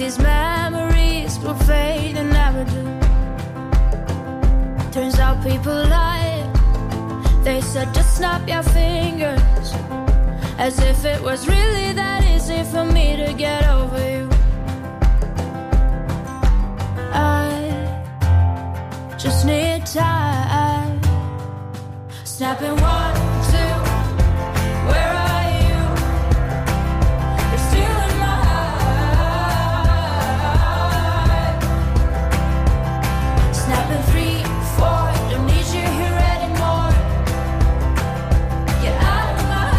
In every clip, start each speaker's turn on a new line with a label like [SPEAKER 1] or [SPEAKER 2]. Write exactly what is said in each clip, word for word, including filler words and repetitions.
[SPEAKER 1] these memories will fade and never do. Turns out people lie. They said just snap your fingers, as if it was really that easy for me to get over you. I just need time. Snapping one, two, where are you? You're still in my heart. Snapping three, four, don't need you here anymore. Get out of my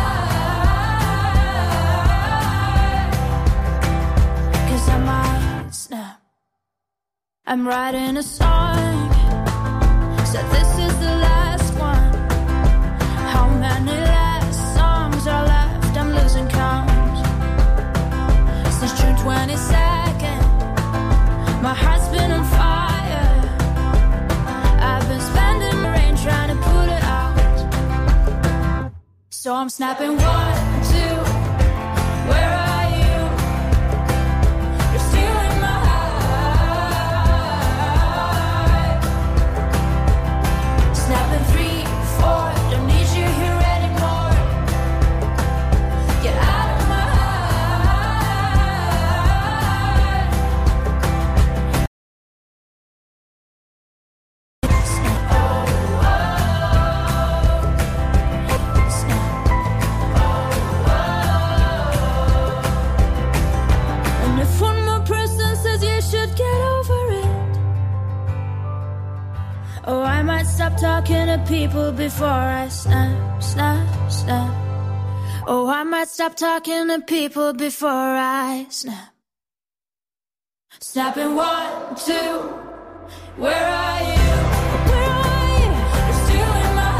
[SPEAKER 1] heart. Cause I might snap. I'm writing a song, said this is the last one. How many last songs are left? I'm losing count. Since June twenty-second, my heart's been on fire. I've been spending the rain trying to put it out. So I'm snapping one, two, where are talking to people before I snap, snap, snap. Oh, I might stop talking to people before I snap. Snapping one, two, where are you? Where are you? You're still in my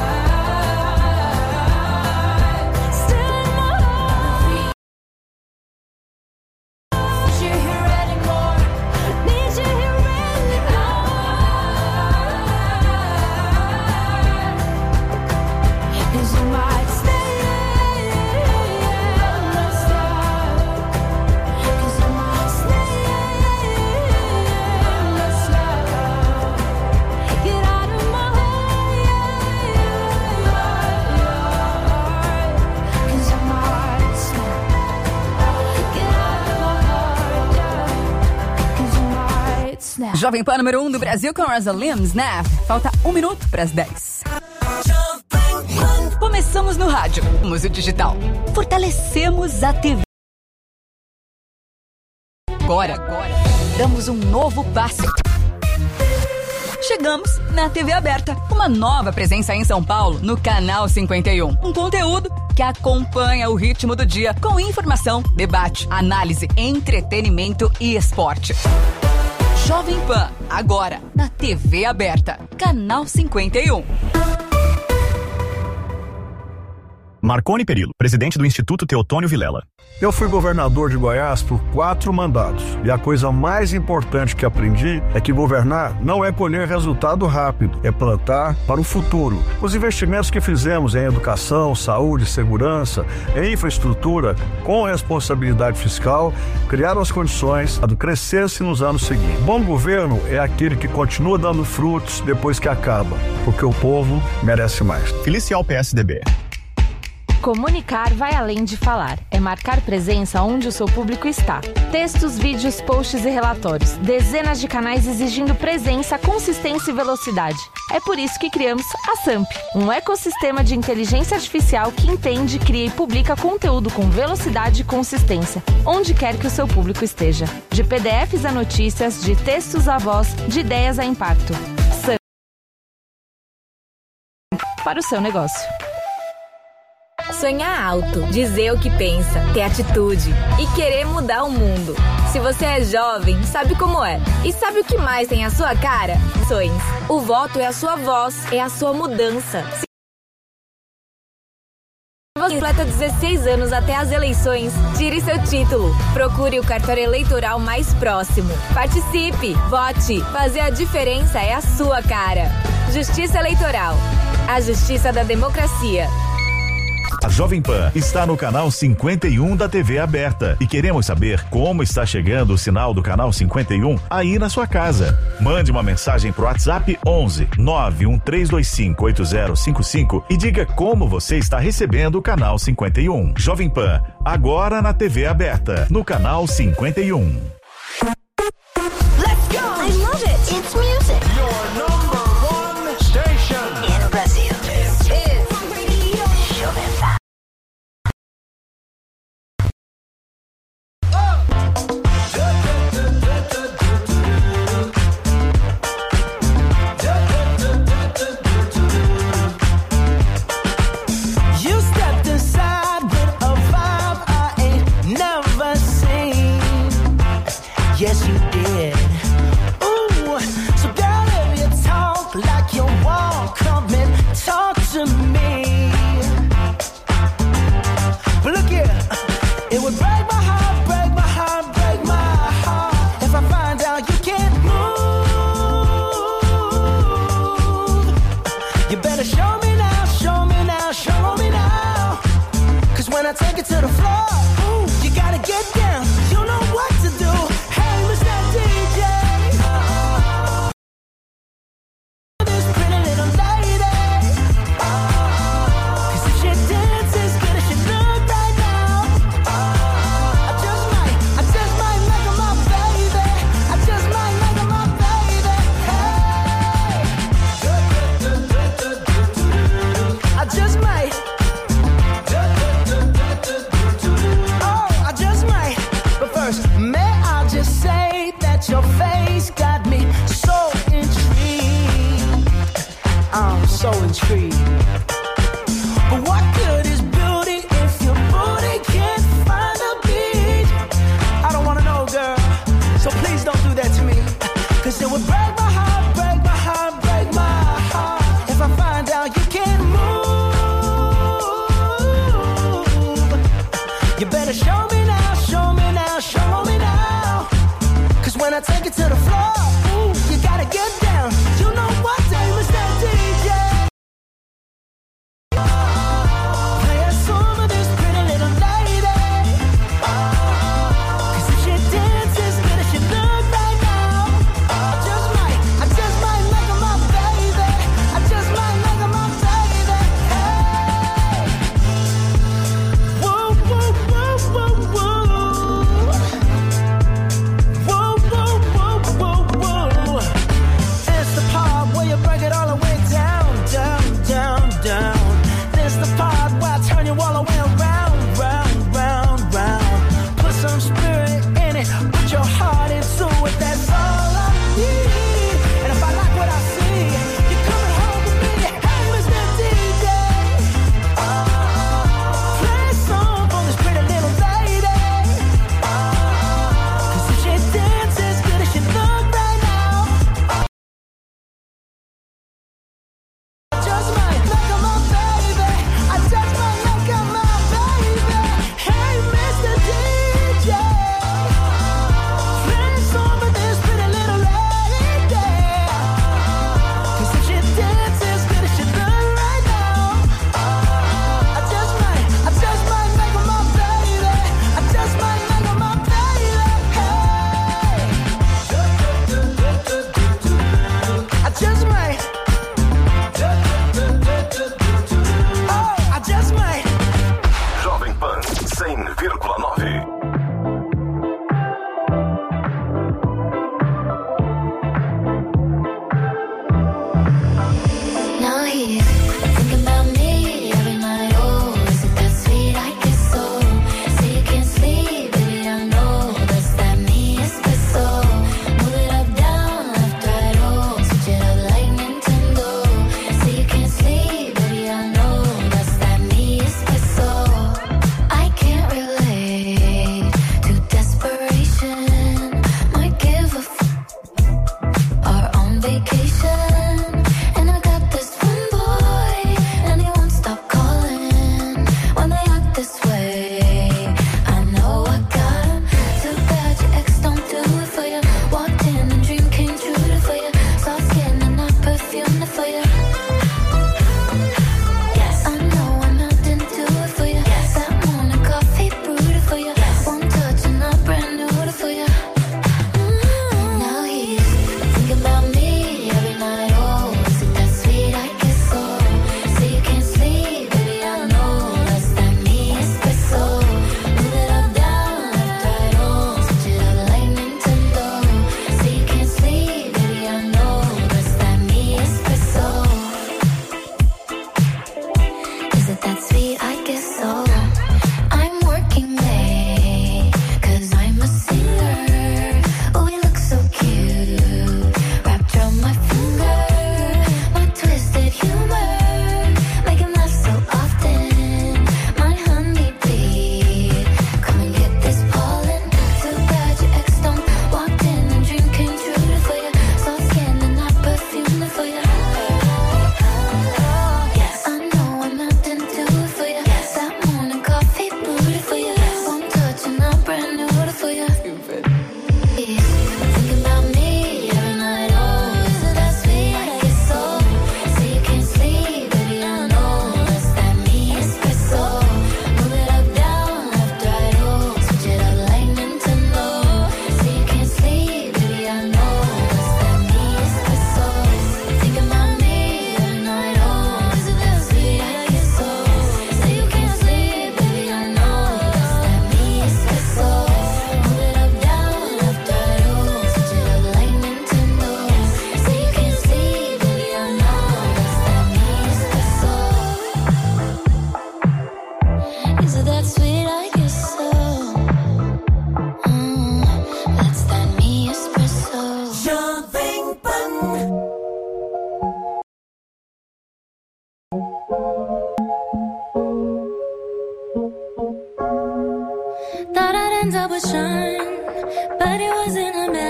[SPEAKER 1] heart. Still in my heart. Need you here anymore. Need you here anymore. Cause you might stay in my side. Cause you might stay in my side. Get out of my heart. Cause I might snap. Get out of my heart. Cause you might snap.
[SPEAKER 2] Jovem Pan número um do Brasil com Rosalind Snap. Falta um minuto para as dez. Começamos no rádio, somos o digital. Fortalecemos a T V. Agora, agora, damos um novo passo. Chegamos na T V aberta, uma nova presença em São Paulo, no Canal cinquenta e um. Um conteúdo que acompanha o ritmo do dia, com informação, debate, análise, entretenimento e esporte. Jovem Pan, agora, na T V aberta, Canal cinquenta e um.
[SPEAKER 3] Marconi Perillo, presidente do Instituto Teotônio Vilela.
[SPEAKER 4] Eu fui governador de Goiás por quatro mandatos. E a coisa mais importante que aprendi é que governar não é colher resultado rápido, é plantar para o futuro. Os investimentos que fizemos em educação, saúde, segurança, em infraestrutura, com responsabilidade fiscal, criaram as condições para crescer-se nos anos seguintes. Bom governo é aquele que continua dando frutos depois que acaba, porque o povo merece mais.
[SPEAKER 3] Felicial P S D B.
[SPEAKER 5] Comunicar vai além de falar. É marcar presença onde o seu público está. Textos, vídeos, posts e relatórios. Dezenas de canais exigindo presença, consistência e velocidade. É por isso que criamos a Samp, um ecossistema de inteligência artificial que entende, cria e publica conteúdo com velocidade e consistência, onde quer que o seu público esteja. De P D Fs a notícias, de textos a voz, de ideias a impacto. Samp para o seu negócio.
[SPEAKER 6] Sonhar alto, dizer o que pensa, ter atitude e querer mudar o mundo. Se você é jovem, sabe como é. E sabe o que mais tem a sua cara? Sonhos. O voto é a sua voz, é a sua mudança. Se você completa dezesseis anos até as eleições, tire seu título. Procure o cartório eleitoral mais próximo. Participe, vote. Fazer a diferença é a sua cara. Justiça Eleitoral. A justiça da democracia.
[SPEAKER 7] A Jovem Pan está no canal cinquenta e um da T V aberta e queremos saber como está chegando o sinal do canal cinquenta e um aí na sua casa. Mande uma mensagem pro WhatsApp onze nove um três dois cinco oito zero cinco cinco e diga como você está recebendo o canal cinquenta e um. Jovem Pan, agora na T V aberta, no canal cinquenta e um.
[SPEAKER 1] Let's go! I love it! It's music!
[SPEAKER 8] Your number one station!
[SPEAKER 1] In Brazil. This is Radio Jovem Pan.
[SPEAKER 9] You stepped inside with a vibe I ain't never seen. Yes, you did. Ooh, so girl, if you talk like you walk, come and talk to me. But look here, it would break my heart, break my heart, break my heart if I find out you can't move. You better show me now, show me now, show me now. Cause when I take it to the floor, ooh, you gotta get down, you know what to do. Hey, Mister D J, oh, this pretty little lady, oh, cause if she dances good as she look right now, oh, I just might, I just might make her my baby, I just might make her my baby, hey, I just might. Oh, I just might. But first, may I just say that your face got me so intrigued. I'm so intrigued. But what good is beauty if your booty can't find a beat? I don't wanna know, girl. So please don't do that to me. Cause it would break my heart, break my heart, break my heart if I find out you can't move. You better show me now, show me now, show me now. Cause when I take it to the floor, ooh, you gotta get down. You know what time is that, D J? Play a song for this pretty little lady. Cause if she dances good as she look right now, I just might, I just might make her my baby. I just might make her my baby. Hey. Whoa, whoa, whoa, whoa, whoa. Whoa, whoa, whoa, whoa, whoa. It's the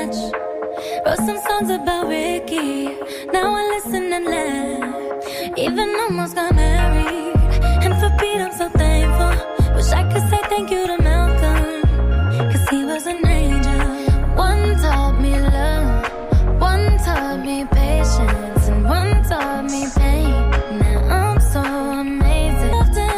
[SPEAKER 1] much. Wrote some songs about Ricky. Now I listen and laugh. Even almost got married. And for Pete I'm so thankful. Wish I could say thank you to Malcolm, cause he was an angel. One taught me love, one taught me patience, and one taught me pain. Now I'm so amazing.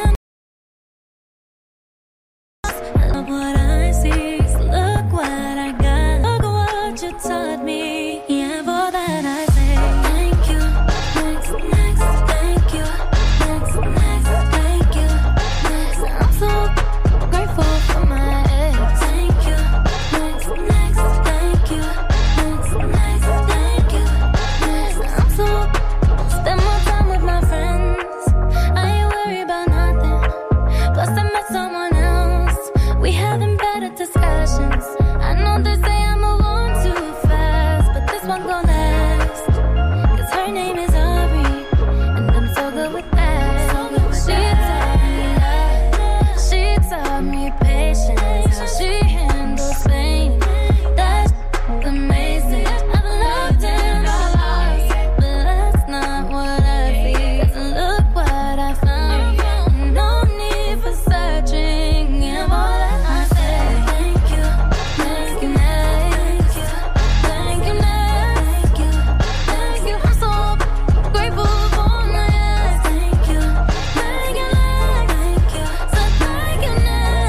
[SPEAKER 1] I love what I see, so look what I got. Look what you taught me, yeah, for that I say thank you. Next, next, thank you. Next, next, thank you. Next, I'm so grateful for my ex. Thank you. Next, next, thank you. Next, next, thank you. Next, I'm so spend more time with my friends. I ain't worried about nothing. Plus I met someone else. We having better discussions. I know they say I move on too fast, but this one gon' last. Cause her name is Aubrey, and I'm so good with that. She taught me love, she taught me patience, how she handles pain. That's amazing. I've loved and lost, but that's not what I see. Cause look what I found. No need for searching. Yeah, all that I say. Thank you, thank you, thank you, thank you, thank you, thank you. I'm so grateful for my ex. Thank you, thank you, thank you, so thank you,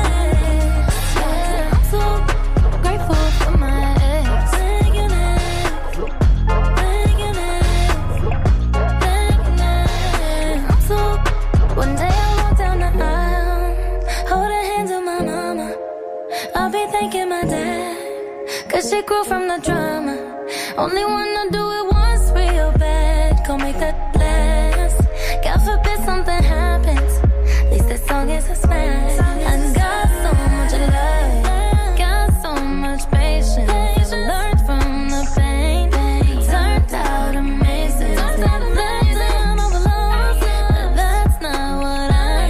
[SPEAKER 1] next. Yeah, I'm so grateful for my ex. Thank you, next. Thank you, next. Thank you, next. I'm so. One day I walk down the aisle, hold the hands of my mama. I'll be thanking my dad, cause she grew from the drama. Only wanna do it once real bad, go make that last. God forbid something happens, at least this song is a smash. I got so much love, got so much patience. Learned from the pain, turned out amazing. Turned out amazing. I'm overlost, but that's not what I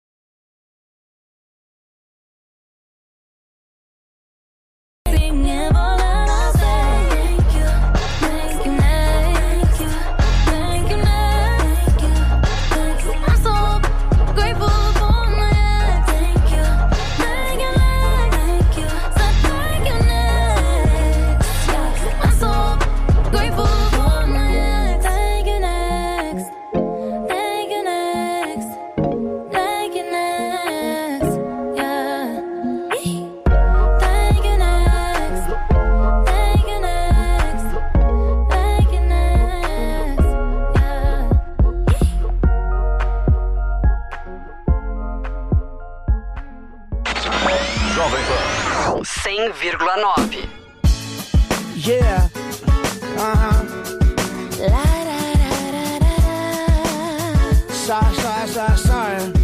[SPEAKER 1] sing. Yeah, all that I say. Thank you, thank you, thank you, thank you, thank you, thank you. I'm so grateful for my ex. Thank you, thank you, thank you, so thank you, next. Yeah, I'm so grateful for my ex. Thank you, next. Thank you, next. Thank you, next. Yeah. Thank you, next. Thank you, next. Thank you, next. Yeah.
[SPEAKER 8] Jovem Pan.
[SPEAKER 2] cem vírgula nove.
[SPEAKER 9] Yeah. Uh-huh.
[SPEAKER 1] La da da da da da.
[SPEAKER 9] Sorry, sorry, sorry, sorry.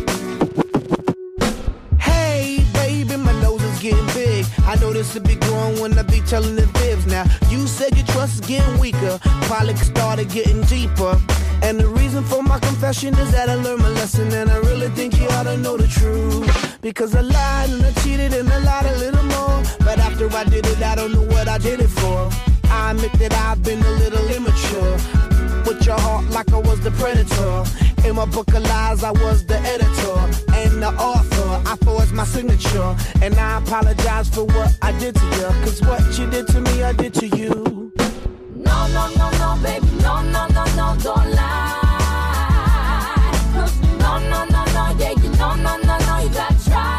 [SPEAKER 9] Hey, baby, my nose is getting big. I know this will be growing when I be telling the fibs. Now, you said your trust is getting weaker. Probably started getting deeper. And the reason for my confession is that I learned my lesson. And I really think you ought to know the truth. Because I lied and I cheated and I lied a little more. But after I did it, I don't know what I did it for. I admit that I've been a little immature. With your heart like I was the predator. In my book of lies, I was the editor and the author. I forged my signature. And I apologize for what I did to you. Cause what you did to me, I did to you.
[SPEAKER 1] No, no, no, no, baby, no, no, no, no, don't lie. No, no, no, no, yeah, you no, no, no, no, you gotta try.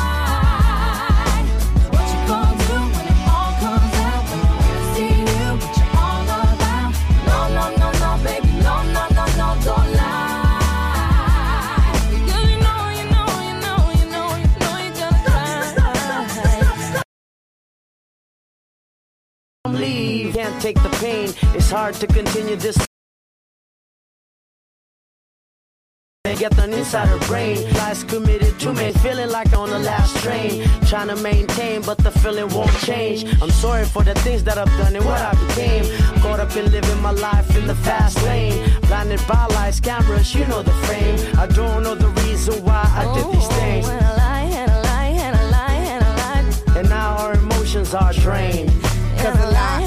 [SPEAKER 1] What you gonna do when it all comes out? When you really see you, what you all about? No, no, no, no, baby, no, no, no, no, don't lie. Girl, you know, you know, you know, you know, you know you're gonna cry.
[SPEAKER 9] Leave, can't take the pain. It's hard to continue this. Get an insider brain. Lies committed to me, feeling like on the last train. Trying to maintain, but the feeling won't change. I'm sorry for the things that I've done and what I became. Caught up in living my life in the fast lane. Blinded by lights, cameras, you know the fame. I don't know the reason why I did these things.
[SPEAKER 1] And a lie, and a lie, and a lie, and a lie.
[SPEAKER 9] And now our emotions are drained. Cause a lie,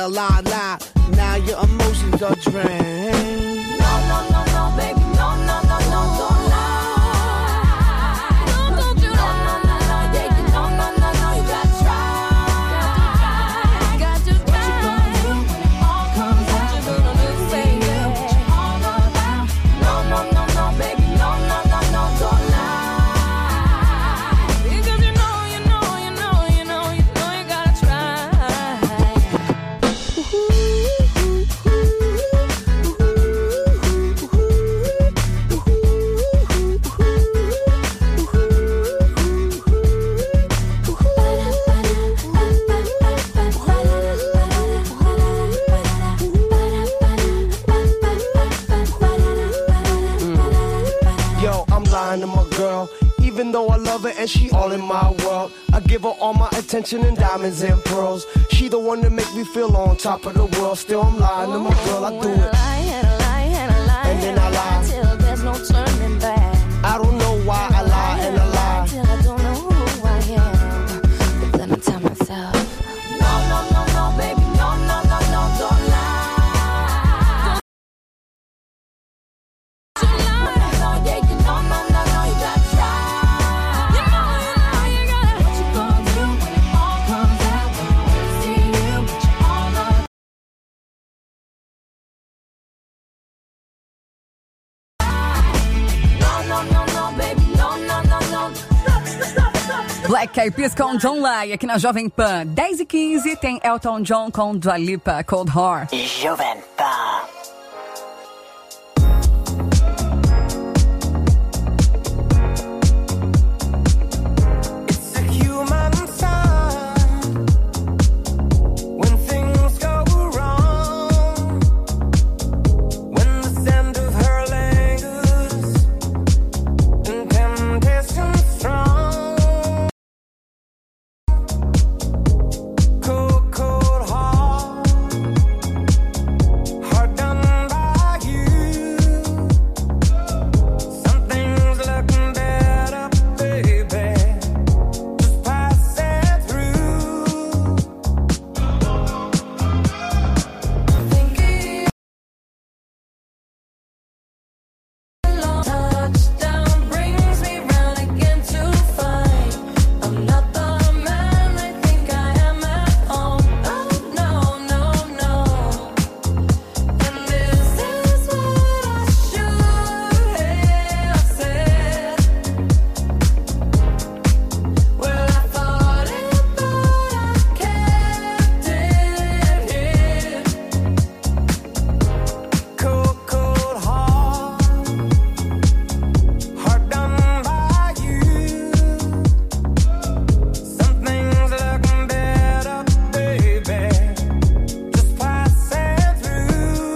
[SPEAKER 9] a lie, lie. Now your emotions are drained.
[SPEAKER 1] No, no, no, no, baby, no, no, no, no, don't lie. No, don't you lie. No, no, no, yeah, you no, no, no, no, you gotta try. Got to try. What you gonna do when it all comes out? What you gonna do, baby? What you all about? No, no, no, no, baby, no, no, no, no, don't lie. Because you know, you know, you know, you know, you know you gotta try.
[SPEAKER 9] Yo, I'm lying to my girl. Even though I love her and she all in my world, I give her all my attention and diamonds and pearls. She the one that make me feel on top of the world. Still I'm lying to my girl, I do
[SPEAKER 1] And I
[SPEAKER 9] it.
[SPEAKER 1] lie, and I lie, and I lie,
[SPEAKER 9] And then
[SPEAKER 1] and
[SPEAKER 9] I lie.
[SPEAKER 1] till there's no turning back.
[SPEAKER 9] I don't know why I lie and I lie.
[SPEAKER 1] Till I don't know who I am. But then I tell myself, no, no, no, no, baby, no, no, no, no, don't lie. Don't lie. No, yeah, you know, no, no, no, you gotta try. You know, you know, you gotta. What you gonna do when it all comes out? When I see you, but you all know. No, no, no, no, baby, no, no, no, no. Stop, stop, stop.
[SPEAKER 2] Black Eyed Peas com John Lai aqui na Jovem Pan. dez e quinze tem Elton John com Dua Lipa, Cold Heart.
[SPEAKER 10] Jovem Pan.
[SPEAKER 9] It's a human sign when things go wrong. When the scent of her lingers and temptation strong. Cold, cold heart, heart done by you. Something's looking better, baby. Just pass it through. Thinking touchdown brings me round again to find I'm not the man I think I am at home. Oh no, no, no. And this is what I should have said. Well, I thought it, but I kept it hid. Cold, cold heart, heart done by you. Something's looking better, baby. Just pass it through.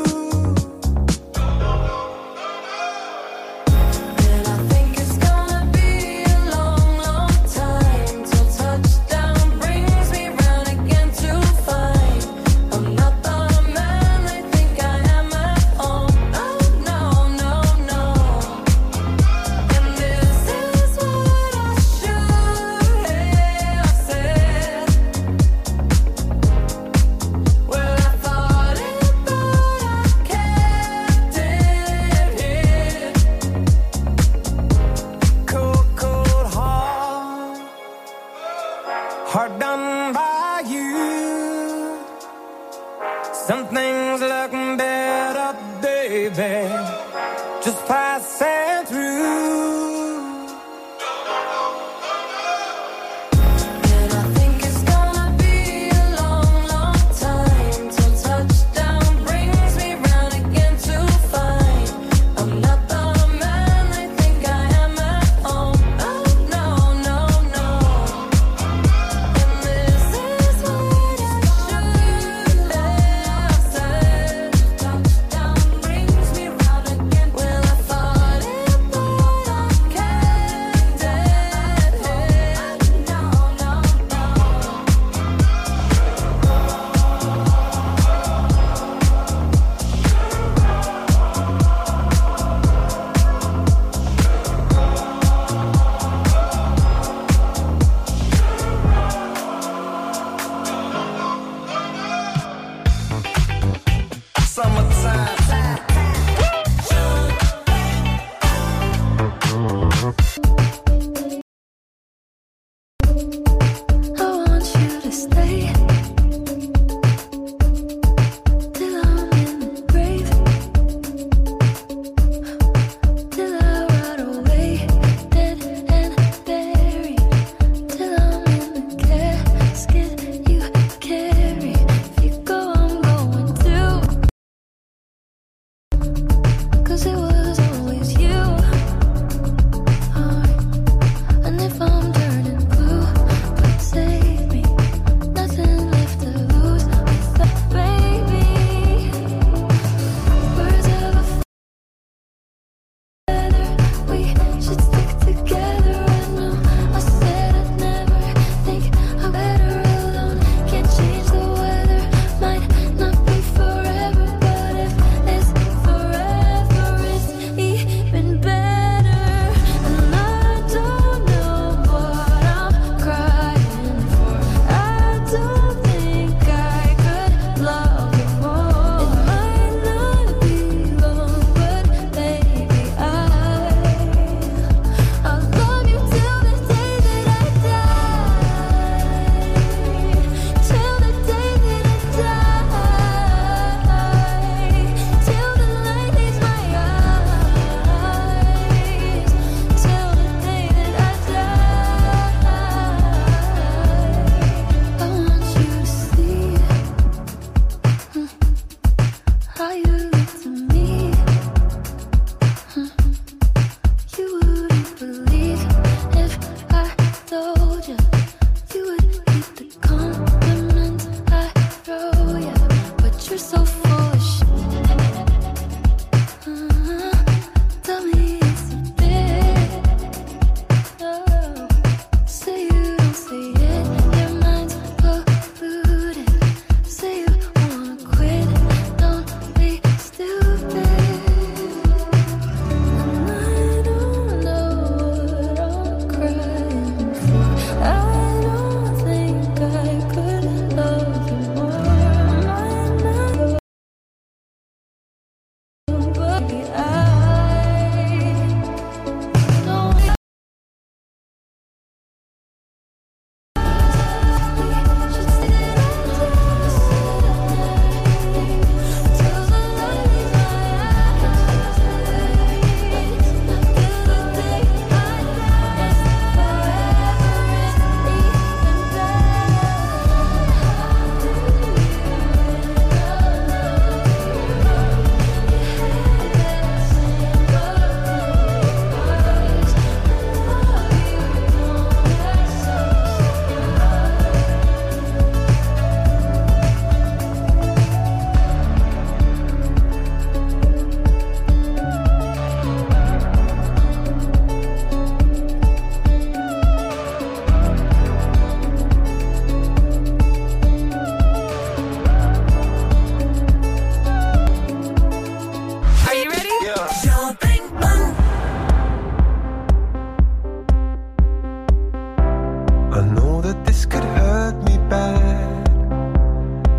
[SPEAKER 9] And I think it's gonna be a long, long time till touchdown brings me round again to find I'm not the man I think I am at home. Oh no, no, no. And this is what I should have said. Well, I thought it, but I kept it hid. Cold, cold heart, heart done by you. Something's looking better, baby. Just pass it through. And I think it's gonna be a long, long time till touchdown brings me round again to find I'm not the man I think I am at home. Oh no, no, no. And this is what I should have said.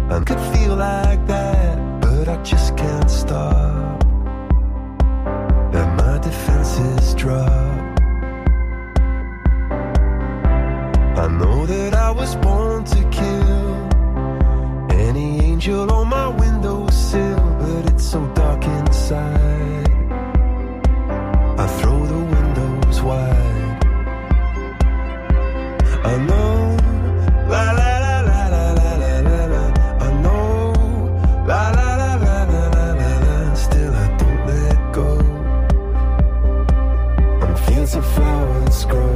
[SPEAKER 10] I could feel like that, but I just can't stop. And my defenses drop. I know that I was born to kill any angel on my windowsill, but it's so dark inside. I throw the windows wide. I know, la la la la la la la la. I know, la la la la la la la la. Still I don't let go. On fields of flowers grow.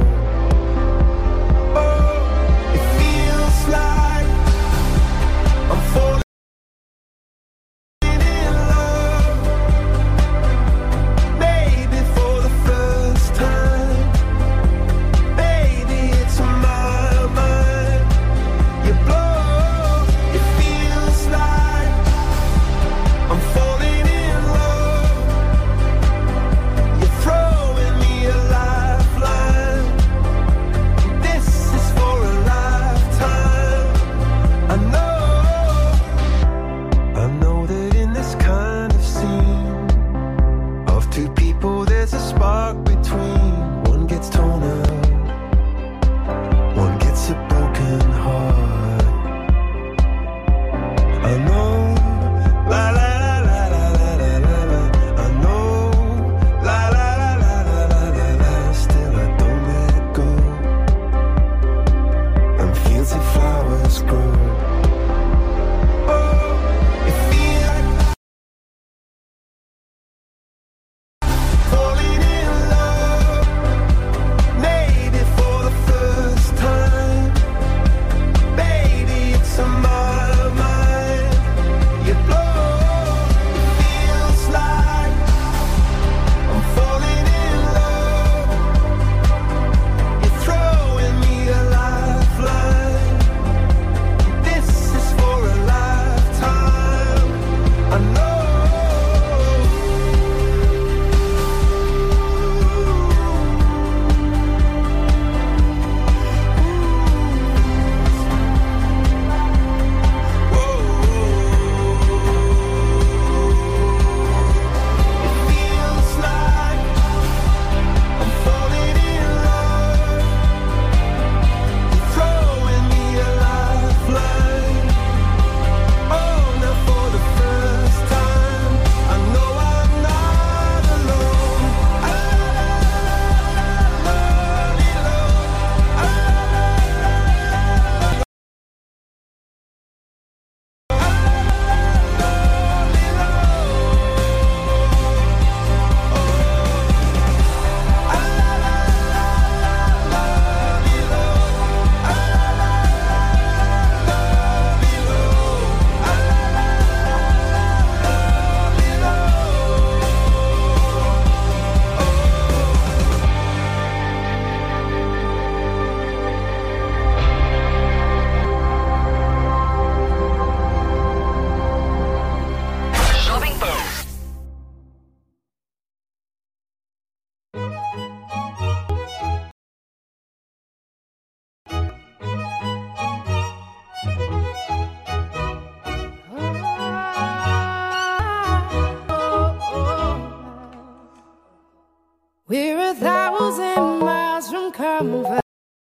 [SPEAKER 11] We're a thousand miles from comfort.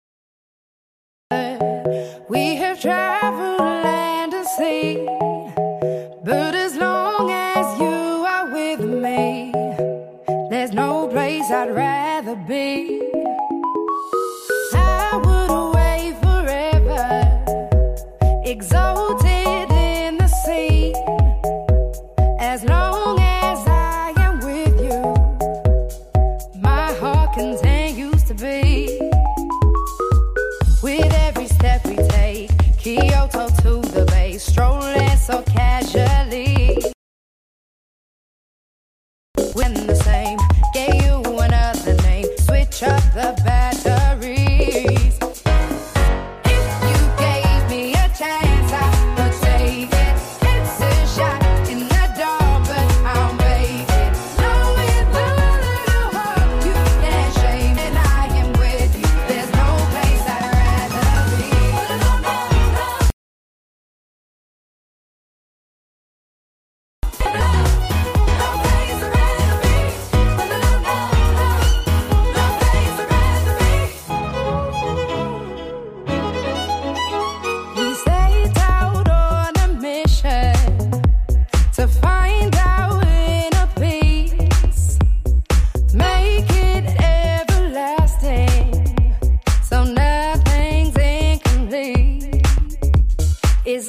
[SPEAKER 11] We have traveled land and sea, but as long as you are with me, there's no place I'd rather be. I would away forever, exalted in the sea, as long as I am with you, my heart continues to beat. With every step we take, Kyoto to the bay, strolling so casually. When the same, gave you another name, switch up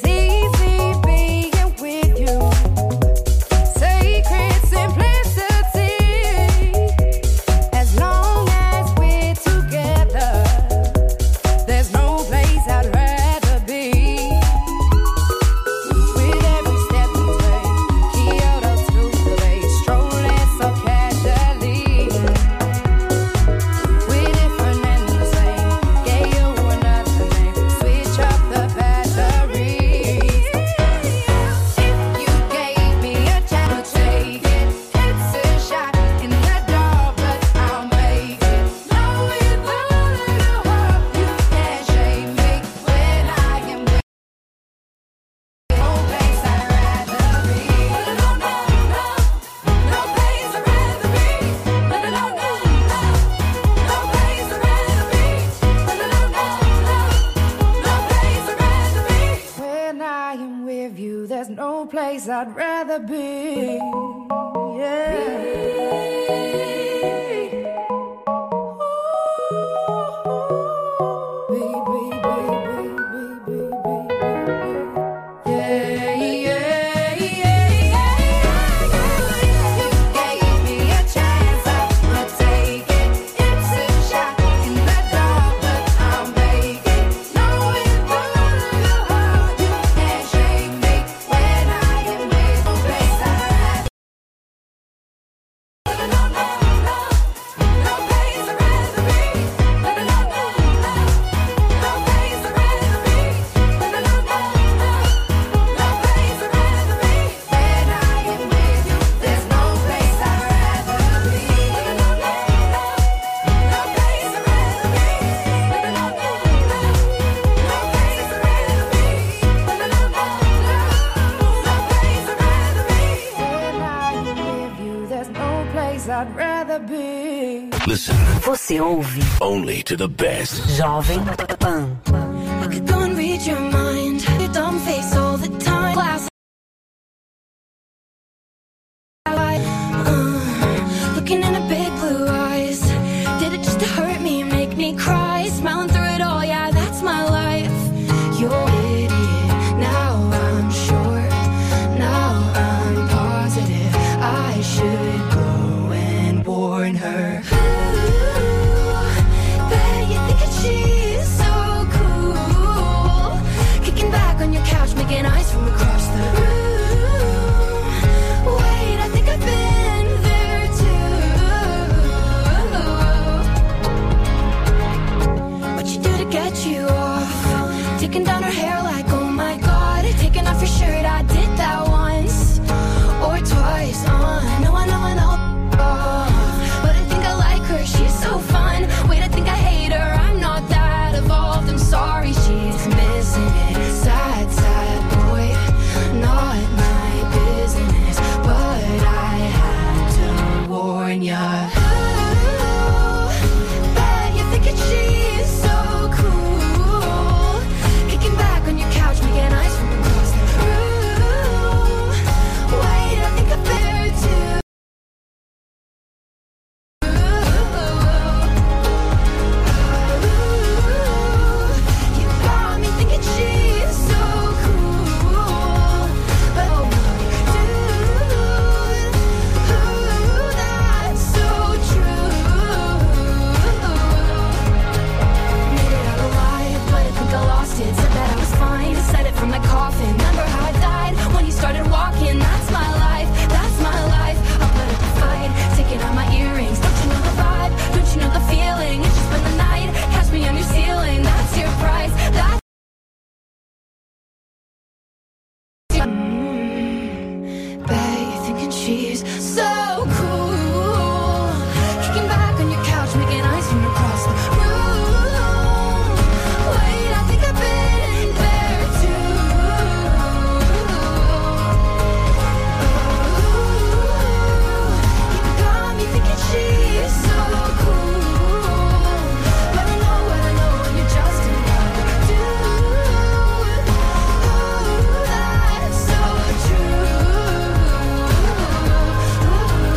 [SPEAKER 11] easy being with you. Sacred simplicity. As long as we're together, there's no place I'd rather be. With every step we take, Kyoto to the bay, strolling so casually. We're different and the same. Gave you another name. Switch up the batteries. If you gave me a chance, I'll take it. It's a shot in the dark, but I'll make it. Know with all of your heart, you can't shame me when I am with you. No place I'd rather be. No, no, no, no place I'd rather be. No, no, no, no, no place I'd rather be. No, no, no, no, no place I'd rather be. When I am with you, there's no place I'd rather be. I'd rather be.
[SPEAKER 12] Listen.
[SPEAKER 13] Você ouve
[SPEAKER 12] Only to the best.
[SPEAKER 13] Jovem Pan.
[SPEAKER 14] I could go and read your mind. Your dumb face all the time. Glass. Uh, looking in a big blue eyes. Did it just to hurt me, make me cry? Smiling through it all, yeah, that's my life. You're idiot. Now I'm sure. Now I'm positive. I should go and warn her. Bet you think that she's so cool. Kicking back on your couch, making eyes from across the room. Wait, I think I've been there too. What you do to get you off? Taking down her hair like, oh my god. Taking off your shirt, I did that once or twice. Uh, no, I know, I know. But I think I like her, she's so fun. Wait, I think I hate her, I'm not that evolved. I'm sorry, she's missing it. Sad, sad boy, not my business. But I had to warn ya. Bet you're thinking she's so cool. Kicking back on your couch, making eyes from across the room. Wait, I think I'm there too. You got me thinking she's so cool, but oh no, dude, that's so true. Made it out alive, but I think I lost it. Said that I was fine, said it from my coffin. Remember how I died when you started walking? That's my life, that's my life. I'll put up a fight, taking out my earrings. Don't you know the vibe? Don't you know the feeling? It's just spend the night, catch me on your ceiling. That's your price. That's mm, bet you're thinking she's so cool. Kicking back on your couch, making eyes from across the room. Wait, I think I've been there too. You got me thinking she's so cool, but I know what I know when you're just another dude. That's so true.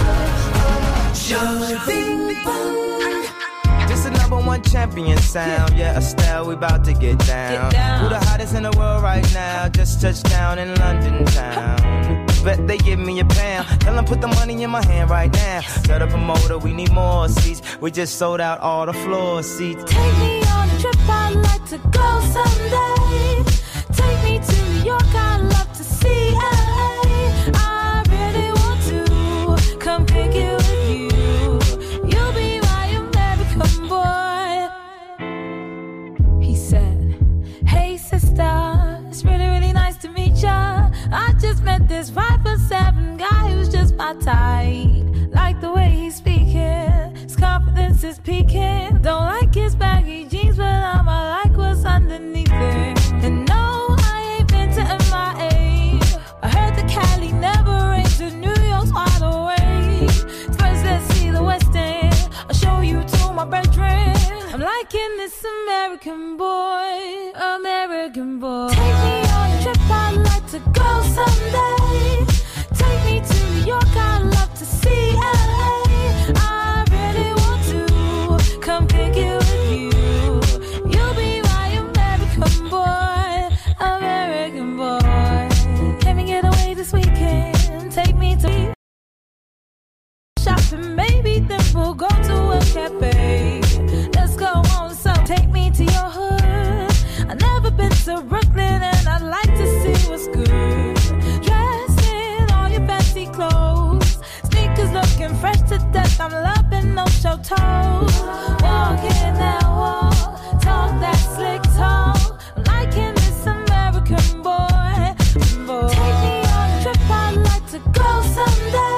[SPEAKER 12] champion sound. Yeah, Estelle, we about to get down. Who the hottest in the world right now? Just touched down in London town. Bet they give me a pound. Tell them put the money in my hand right now. Tell the promoter we need more seats. We just sold out all the floor seats.
[SPEAKER 1] Take me on a trip, I'd like to go someday. Take me to New York, I'd love to see L A. I really want to come pick you with you. You'll be my American boy. He said, hey sister, it's really, really nice to meet ya. I just met this five foot seven guy who's just my type. Like the way he's speaking, his confidence is peaking. Don't like his baggy jeans, but I'ma like what's underneath it. And no, I ain't been to M I A. I heard the Cali never rains, and New York's wide awake. First, let's see the West End. I'll show you to my bedroom. I'm liking this American boy, American boy. Take me on a trip, I'd like to go someday. Take me to New York, I'd love to see L A. I really want to come pick you with you. You'll be my American boy, American boy. Can we get away this weekend? Take me to shopping, maybe then we'll go to a cafe. Let's go on, so take me to your hood. I've never been to Brooklyn and I'd like to see what's good. Dress in all your fancy clothes, sneakers looking fresh to death. I'm loving no show toes. Walking that wall, talk that slick talk. I'm liking this American boy, boy. Take me on a trip, I'd like to go someday.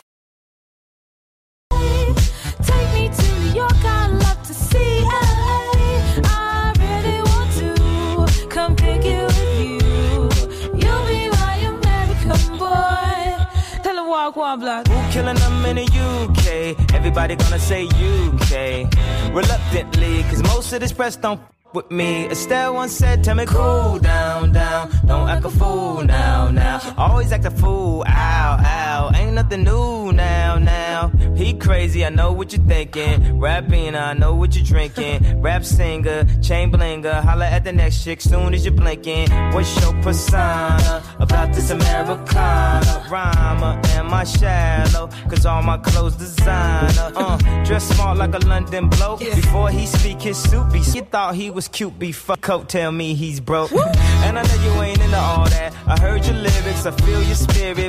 [SPEAKER 1] Take me to New York, I'd love to see L A. I really want to come pick you with you. You'll be my American boy. Tell her walk one block.
[SPEAKER 12] Who killing them in the U K? Everybody gonna say U K. Reluctantly, cause most of this press don't with me. Estelle once said, tell me cool down, down. Don't act a fool now, now. Always act a fool, ow, ow. Ain't nothing new now, now. He crazy, I know what you're thinking. Rapping, I know what you're drinking. Rap singer, chain blinger. Holla at the next chick soon as you're blinking. What's your persona about this Americana? Rhymer, am I shallow? Cause all my clothes designer. Uh, dress smart like a London bloke. Before he speak his suit, be you thought he was cute, be fuck coat, tell me he's broke. And I know you ain't into all that. I heard your lyrics, I feel your spirit,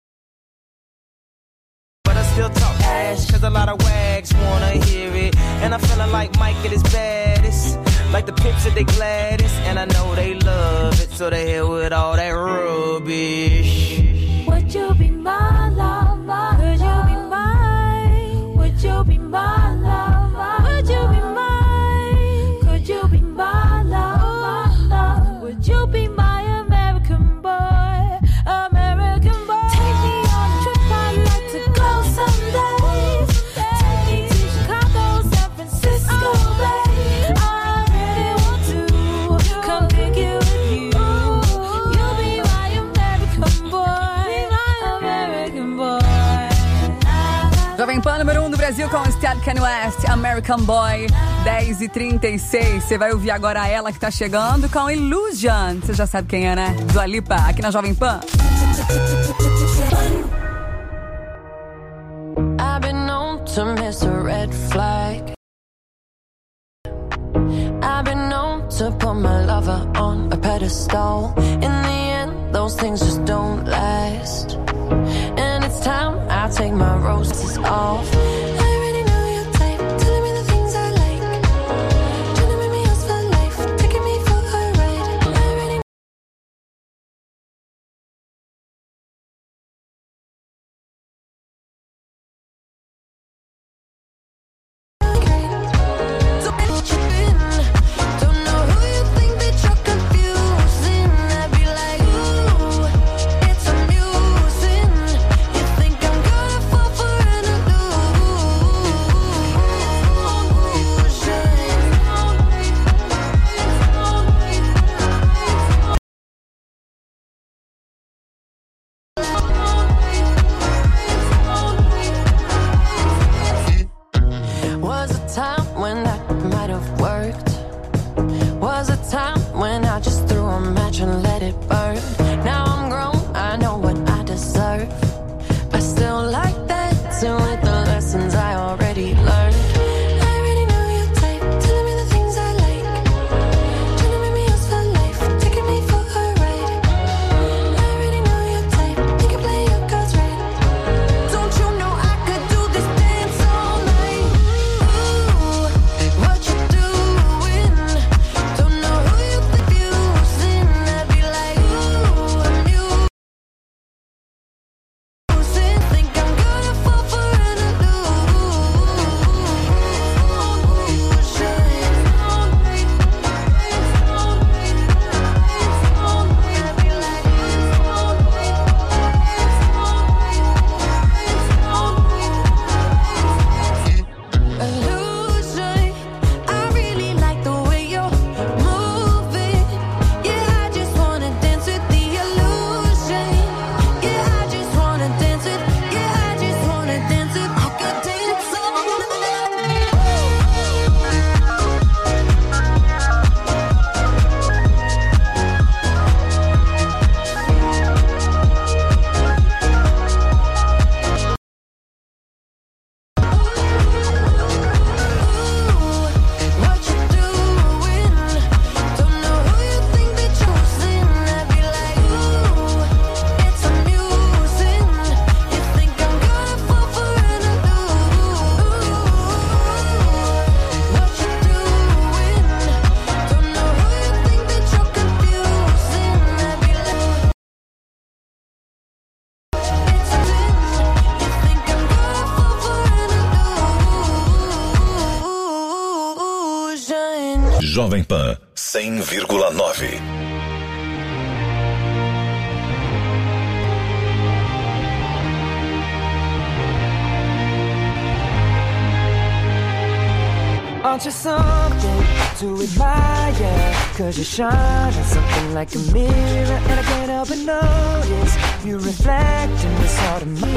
[SPEAKER 12] but I still talk ass, cause a lot of wags wanna hear it. And I'm feeling like Mike at his baddest, like the pips at they gladdest. And I know they love it, so they hell with all that rubbish.
[SPEAKER 1] Would you be my lover? Could you be mine? Would you be my lover? Would you be mine? Could you be my lover? Would you be my American boy? American boy. Take me on a trip, I'd like to go someday. Take me to Chicago, San Francisco, babe. I really want to come pick you with you. You'll be my American boy, my American boy.
[SPEAKER 2] Jovem Pan número um do Brasil com Star Kanye West, American Boy, dez e trinta e seis. Você vai ouvir agora ela que tá chegando com Illusion. Você já sabe quem é, né? Dua Lipa, aqui na Jovem Pan.
[SPEAKER 15] I've been known to miss a red flag. I've been known to put my lover on a pedestal. In the end, those things just don't last. And it's time I take my roses off. I already know your type, telling me the things I like. Trying to make me yours for life, taking me for a ride. I already know. Don't know who you think that you're confusing. I'd be like, ooh, it's amusing. You think I'm gonna fall for an illusion?
[SPEAKER 16] Jovem Pan cem vírgula nove.
[SPEAKER 9] Aren't you something to admire? Cause you shine on something like a mirror, and I can't help but notice you reflect in this heart of me.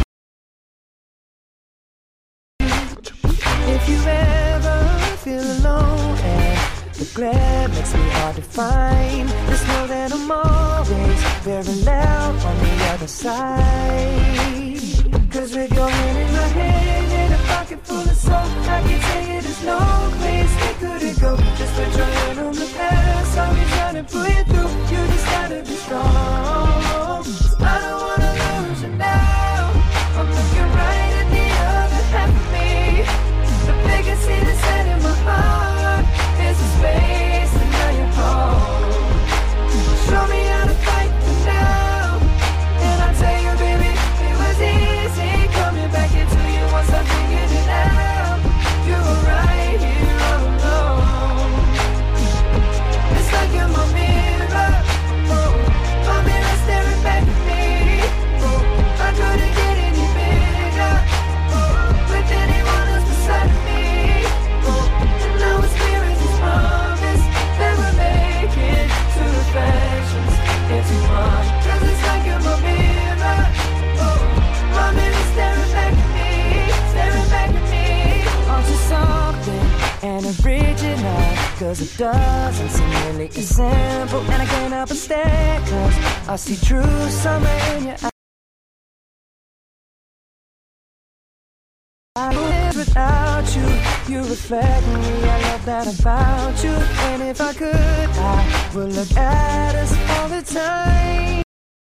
[SPEAKER 9] If you ever feel alone and the glare makes me hard to find, just know that I'm always very loud on the other side. Cause with your hand in my hand and a pocket full of soul, I can tell you there's no place we couldn't go. Just put your hand on the past, I'll be trying to pull you through. You just gotta be strong. I don't wanna lose you now. I'm looking right at the other half of me. The biggest seed is set in my heart. There's a space and now you're home. Show me how to fight for now. And I'll tell you, baby, it was easy coming back into you once I figured it out. You were right here all alone. It's like you're my mirror. Oh, my mirror staring back at me. Oh, I couldn't get any bigger. Oh, with anyone else beside of me. Oh, and now it's clear as this promise that we're making two reflections into one. Cause it's like you're my mirror. Oh, my mirror staring back at me, staring back at me. Onto something and original, cause it doesn't seem really as simple. And I can't help but stare, cause I see true summer in your eyes. I live without you, you reflect me, I love that about you. And if I could, I would look at us all the time.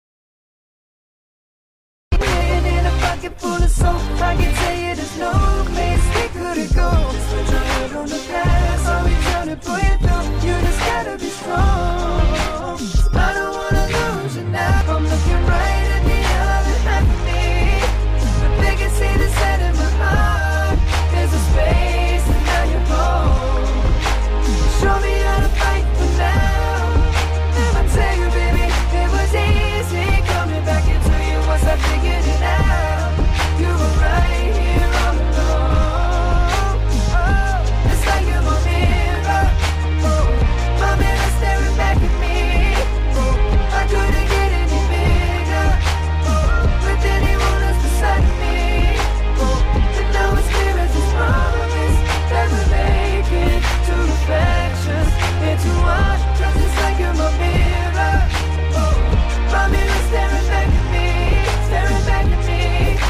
[SPEAKER 9] And in a pocket full of soap, I can tell you there's no place we couldn't go. Just put your head on the past, I'll be trying to pull you through. You just gotta be strong. I don't wanna lose you now. I'm looking right at the other half of me. The biggest seed is set in my heart. There's a space and now you're home. Show me how to fight for now. I tell you, baby, it was easy coming back into you once I figured it out. You were right here all alone. Oh, it's like you're my mirror. Oh, my mirror staring back at me. Oh, I couldn't get any bigger. Oh, with anyone else beside me. Oh, and now it's clear as this promise that we're making two reflections into one. Cause it's like you're my mirror. Oh, my mirror staring back at me, staring back at me.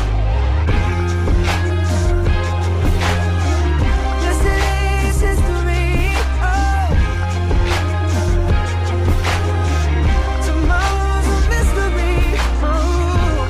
[SPEAKER 9] Yesterday's history. Oh, tomorrow's a mystery. Oh,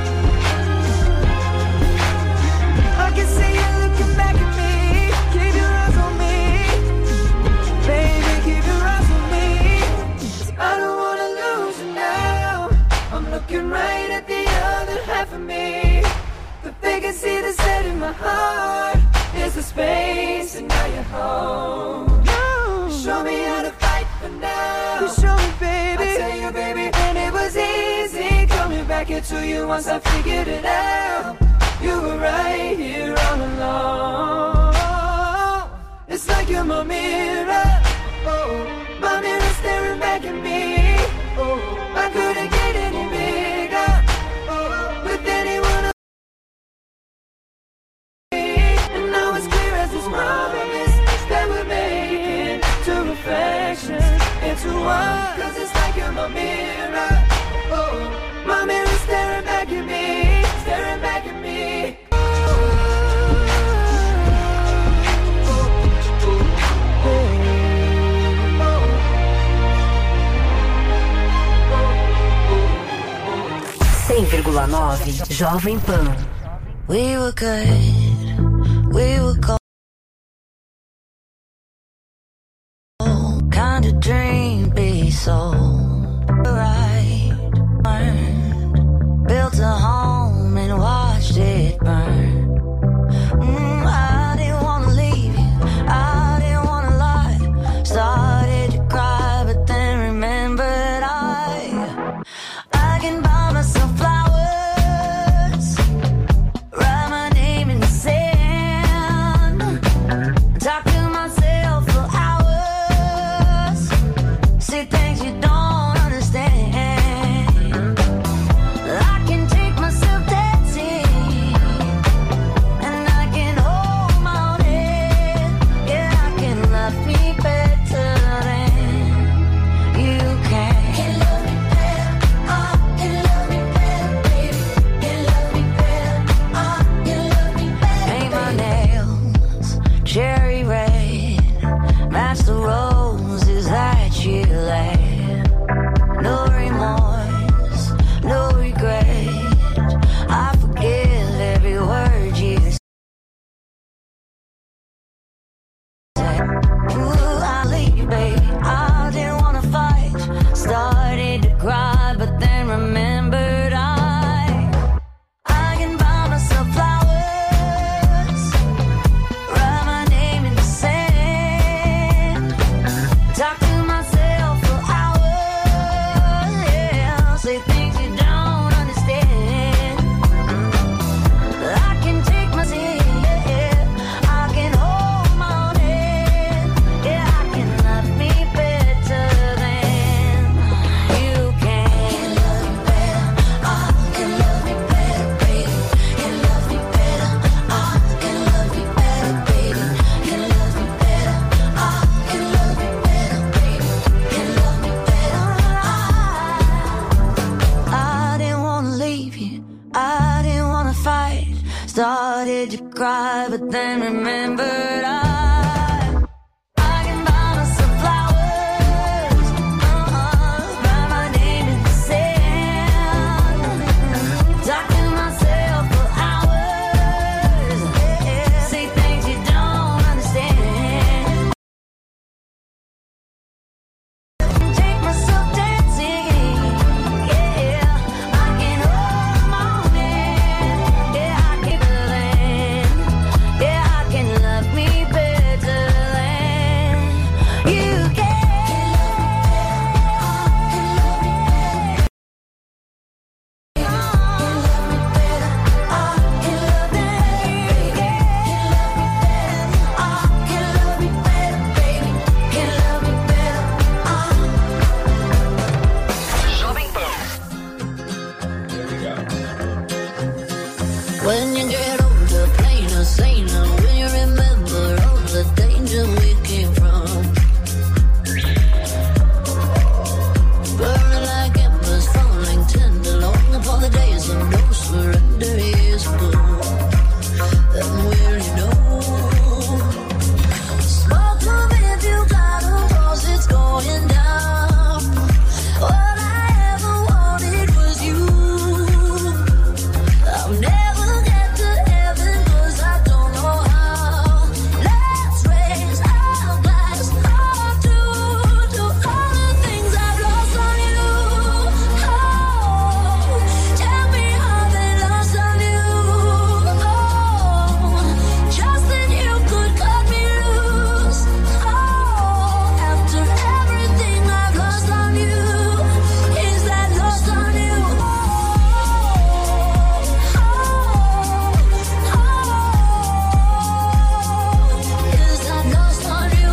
[SPEAKER 9] I can see you looking back at me. Keep your eyes on me, baby. Keep your eyes on me. 'Cause I don't wanna lose you now. I'm looking right at the other half of me. The biggest seed is set in my heart. There's a space and now you're home. Show me how to fight for now. You show me, baby. I tell you, baby, and it was easy coming back into you once I figured it out. You were right here all along. It's like you're my mirror. Oh, my mirror staring back at me. Oh, I couldn't get any bigger. Oh, with anyone else. And now it's clear as this promise that we're making two reflections into one. Cause it's like you're my mirror. Oh, my mirror staring back at me, staring back at me.
[SPEAKER 13] cem vírgula nove Jovem Pan.
[SPEAKER 15] We were good, we were cold. Kind of dream be so right. Built a home and watched it burn. Mm, I didn't wanna leave you, I didn't wanna lie. Started
[SPEAKER 17] Started to cry, but then remembered I, I can buy myself flowers, uh-uh, write my name in the sand, talk to myself for hours, yeah, say things you don't understand, take myself dancing, yeah, I can hold the morning, yeah, I can yeah, I can love me better than you can. When you get older, plainer, saner, when you remember all the danger we came from. Burning like embers, falling tender, long upon the days of no surrender years ago. Then will you know? Smoke them if you got them, 'cause it's going down. All I ever wanted was you. I'll never get to heaven 'cause I don't know how. Let's raise our glass up to, to all the things I've lost on you. Oh, tell me how they lost on you. Oh, just that you could cut me loose. Oh, after everything I've lost on you, is that lost on you? Is that lost on you?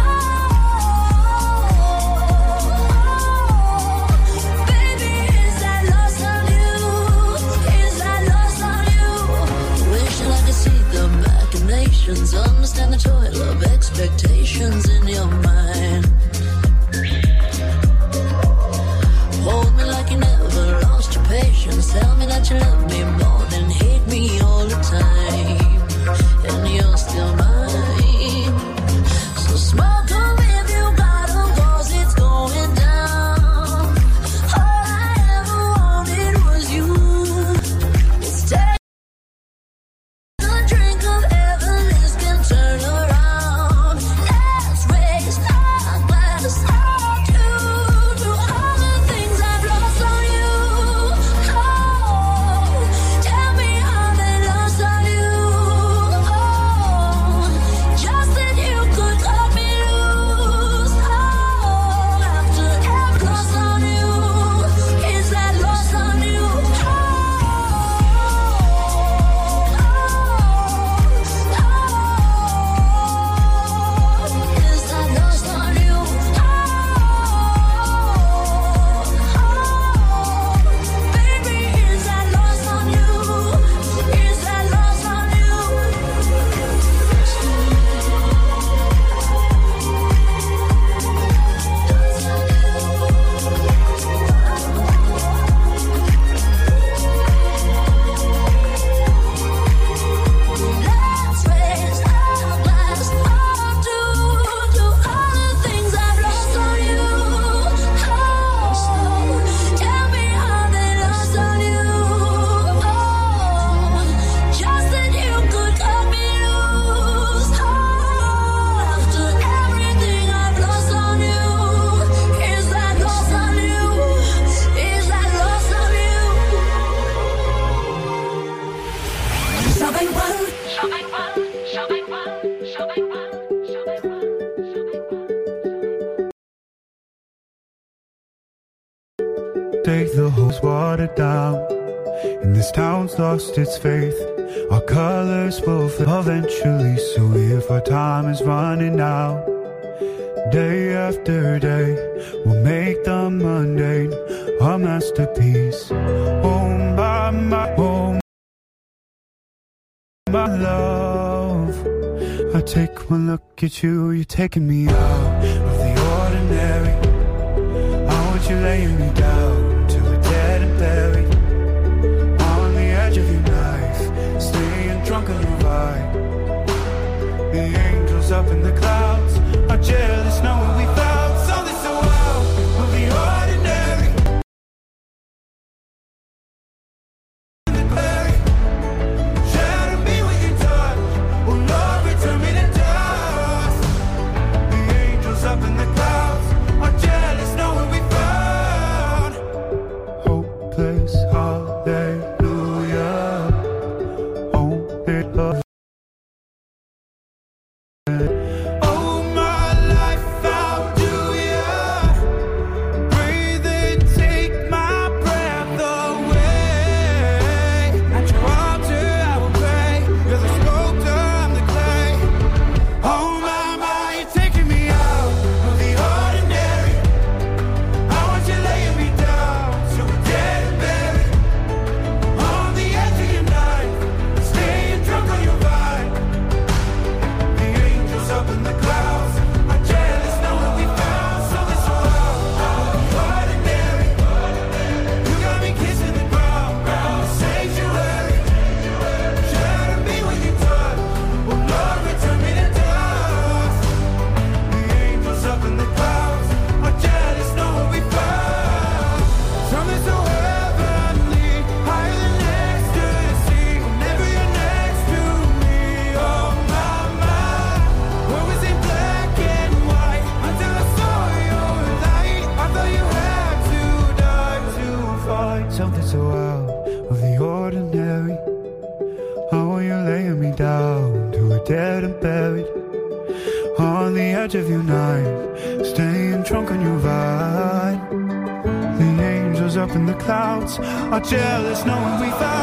[SPEAKER 17] Baby, is that lost on you? Is that lost on you? Wishing I could see the machinations, understand the toil of expectations in your mind. Hold me like you never lost your patience. Tell me that you love me more than hate me all the time. And you're still mine. So smoke them if you got them, 'cause it's going down. All I ever wanted was you. Let's take a drink of heaven, this can turn around. Let's raise our glass up to, to all the things I've lost on you. Oh, tell me how they lost on you. Oh, just that you could cut me loose. Oh, after every lost on you, is that lost on you? Oh, is that lost on you? Baby, is that lost on you? Is that lost on you? Let's raise our glass up to, to all the things I've lost on you. Oh, tell me how they lost on you. Oh, just that you could cut me loose. Oh, after everything I've lost on you, is that lost on you? Is that lost on you? Jovem Pan.
[SPEAKER 18] Take the hose watered down, and this town's lost its faith. Our colors will fade eventually, so if our time is running out, day after day, we'll make the mundane our masterpiece. Oh my, my, oh my love, I take one look at you, you're taking me out of the ordinary. I want you laying me down till we're dead and buried on the edge of your knife. Stay drunk on your vibe. The angels up in the clouds are jealous knowing we found something so out of the ordinary. Shadow me with your touch, oh Lord, return me to dust. The angels up in the clouds are jealous knowing we found hopeless hallelujah. Only love. Oh, my life found you, yeah. Breathe and take my breath away. At your altar I will pray. You're the sculptor, I'm the clay. Oh my, my, you're taking me out of the ordinary. I want you laying me down so we're dead and buried. On the edge of your knife, staying drunk on your vibe. The angels up in the clouds are jealous knowing we found something so out of the ordinary. You got me kissing the ground in the sanctuary. Shadow me when you touch, oh Lord, return me to dust. The angels up in the clouds are jealous knowing we found something so heavenly, higher than ecstasy. Whenever you're next to me, oh my, my. What was in black and white until I saw your light? I thought you had to die to find something so out of the ordinary. Oh, you're laying me down to a dead and buried. On the edge of your knife, staying drunk on your vine. The angels up in the clouds are jealous knowing we found